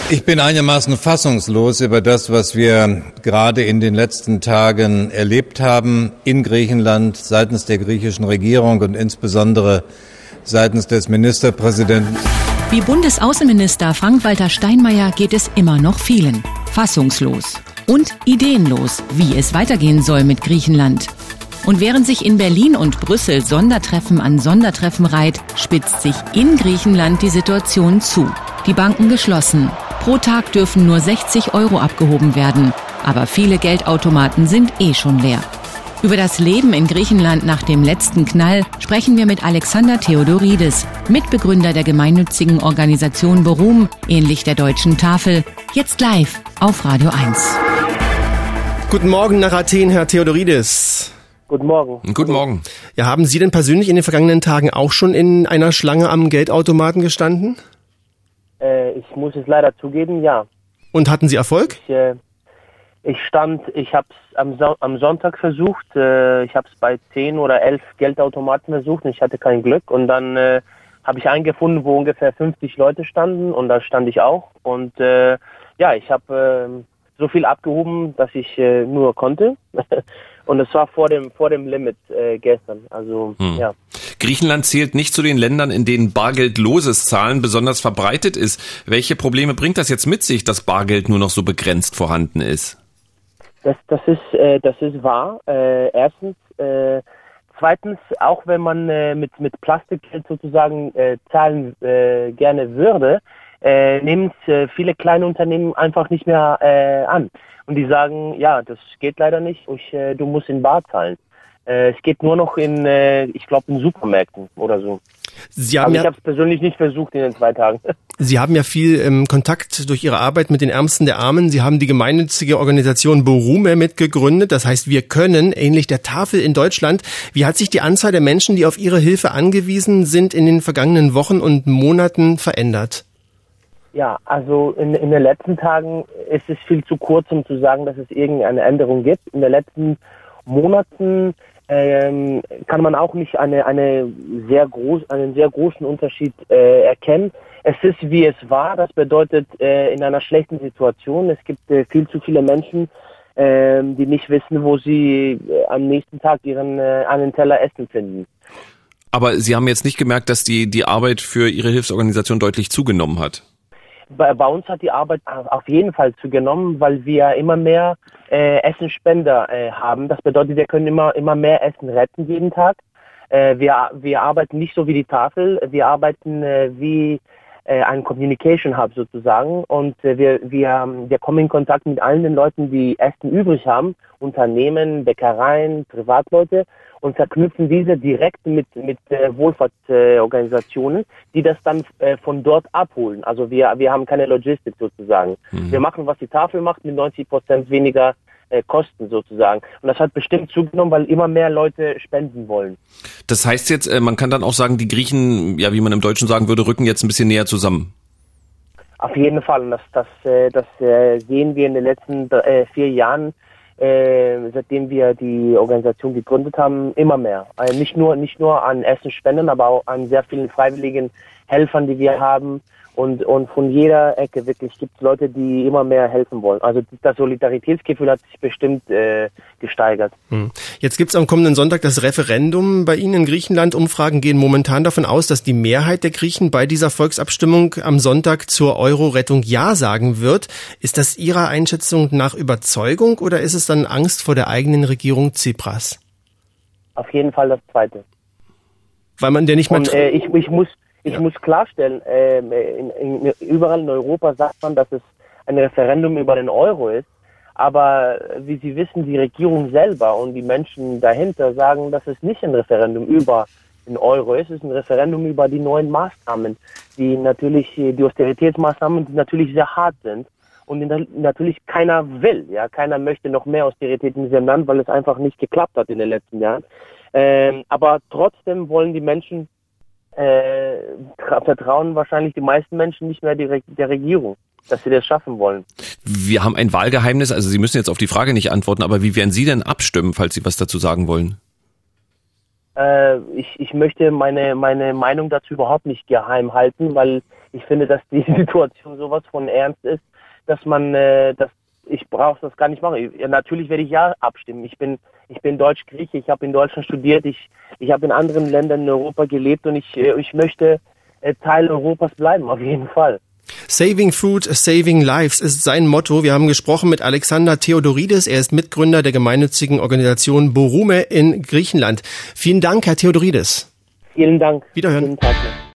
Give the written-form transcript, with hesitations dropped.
Ich bin einigermaßen fassungslos über das, was wir gerade in den letzten Tagen erlebt haben in Griechenland seitens der griechischen Regierung und insbesondere seitens des Ministerpräsidenten. Wie Bundesaußenminister Frank-Walter Steinmeier geht es immer noch vielen. Fassungslos und ideenlos, wie es weitergehen soll mit Griechenland. Und während sich in Berlin und Brüssel Sondertreffen an Sondertreffen reiht, spitzt sich in Griechenland die Situation zu. Die Banken geschlossen. Pro Tag dürfen nur 60 € abgehoben werden. Aber viele Geldautomaten sind schon leer. Über das Leben in Griechenland nach dem letzten Knall sprechen wir mit Alexander Theodoridis, Mitbegründer der gemeinnützigen Organisation Borum, ähnlich der Deutschen Tafel, jetzt live auf Radio 1. Guten Morgen nach Athen, Herr Theodoridis. Guten Morgen. Guten Morgen. Ja, haben Sie denn persönlich in den vergangenen Tagen auch schon in einer Schlange am Geldautomaten gestanden? Ich muss es leider zugeben, ja. Und hatten Sie Erfolg? Ich habe es am Sonntag versucht. Ich habe es bei 10 oder 11 Geldautomaten versucht und ich hatte kein Glück. Und dann habe ich einen gefunden, wo ungefähr 50 Leute standen und da stand ich auch. Und ich habe so viel abgehoben, dass ich nur konnte. Und es war vor dem Limit gestern. Also ja. Griechenland zählt nicht zu den Ländern, in denen bargeldloses Zahlen besonders verbreitet ist. Welche Probleme bringt das jetzt mit sich, dass Bargeld nur noch so begrenzt vorhanden ist? Das ist wahr. Erstens. Zweitens, auch wenn man mit Plastikgeld sozusagen zahlen gerne würde, nehmen es viele kleine Unternehmen einfach nicht mehr an. Und die sagen, ja, das geht leider nicht, du musst in Bar zahlen. Es geht nur noch in Supermärkten oder so. Ich habe es persönlich nicht versucht in den 2 Tagen. Sie haben ja viel Kontakt durch Ihre Arbeit mit den Ärmsten der Armen. Sie haben die gemeinnützige Organisation Borum mitgegründet. Das heißt, wir können, ähnlich der Tafel in Deutschland. Wie hat sich die Anzahl der Menschen, die auf Ihre Hilfe angewiesen sind, in den vergangenen Wochen und Monaten verändert? Ja, also in den letzten Tagen ist es viel zu kurz, um zu sagen, dass es irgendeine Änderung gibt. In den letzten Monaten kann man auch nicht einen sehr großen Unterschied erkennen. Es ist, wie es war. Das bedeutet, in einer schlechten Situation. Es gibt viel zu viele Menschen, die nicht wissen, wo sie am nächsten Tag einen Teller Essen finden. Aber Sie haben jetzt nicht gemerkt, dass die Arbeit für Ihre Hilfsorganisation deutlich zugenommen hat? Bei uns hat die Arbeit auf jeden Fall zugenommen, weil wir immer mehr Essenspender haben. Das bedeutet, wir können immer mehr Essen retten jeden Tag. Wir arbeiten nicht so wie die Tafel, wir arbeiten wie ein Communication Hub sozusagen und wir kommen in Kontakt mit allen den Leuten, die Essen übrig haben, Unternehmen, Bäckereien, Privatleute und verknüpfen diese direkt mit Wohlfahrtsorganisationen, die das dann von dort abholen. Also wir haben keine Logistik sozusagen. Wir machen, was die Tafel macht, mit 90% weniger Kosten sozusagen. Und das hat bestimmt zugenommen, weil immer mehr Leute spenden wollen. Das heißt jetzt, man kann dann auch sagen, die Griechen, ja, wie man im Deutschen sagen würde, rücken jetzt ein bisschen näher zusammen. Auf jeden Fall. Und das sehen wir in den letzten 4 Jahren, seitdem wir die Organisation gegründet haben, immer mehr. Nicht nur an Essenspenden, aber auch an sehr vielen freiwilligen Helfern, die wir haben. Und von jeder Ecke wirklich gibt es Leute, die immer mehr helfen wollen. Also das Solidaritätsgefühl hat sich bestimmt gesteigert. Jetzt gibt es am kommenden Sonntag das Referendum bei Ihnen in Griechenland. Umfragen gehen momentan davon aus, dass die Mehrheit der Griechen bei dieser Volksabstimmung am Sonntag zur Euro-Rettung Ja sagen wird. Ist das Ihrer Einschätzung nach Überzeugung oder ist es dann Angst vor der eigenen Regierung Tsipras? Auf jeden Fall das Zweite. Weil man der nicht mal... Ich muss klarstellen, überall in Europa sagt man, dass es ein Referendum über den Euro ist. Aber wie Sie wissen, die Regierung selber und die Menschen dahinter sagen, dass es nicht ein Referendum über den Euro ist. Es ist ein Referendum über die neuen Maßnahmen, die Austeritätsmaßnahmen, die natürlich sehr hart sind. Und natürlich keiner will, ja, keiner möchte noch mehr Austerität in diesem Land, weil es einfach nicht geklappt hat in den letzten Jahren. Aber trotzdem wollen die Menschen vertrauen wahrscheinlich die meisten Menschen nicht mehr der Regierung, dass sie das schaffen wollen. Wir haben ein Wahlgeheimnis, also Sie müssen jetzt auf die Frage nicht antworten, aber wie werden Sie denn abstimmen, falls Sie was dazu sagen wollen? Ich möchte meine Meinung dazu überhaupt nicht geheim halten, weil ich finde, dass die Situation sowas von ernst ist, dass ich brauche das gar nicht machen. Ja, natürlich werde ich ja abstimmen. Ich bin Deutsch-Grieche, ich habe in Deutschland studiert, ich habe in anderen Ländern in Europa gelebt und ich möchte Teil Europas bleiben, auf jeden Fall. Saving Food, Saving Lives ist sein Motto. Wir haben gesprochen mit Alexander Theodoridis. Er ist Mitgründer der gemeinnützigen Organisation Boroume in Griechenland. Vielen Dank, Herr Theodoridis. Vielen Dank. Wiederhören. Guten Tag noch.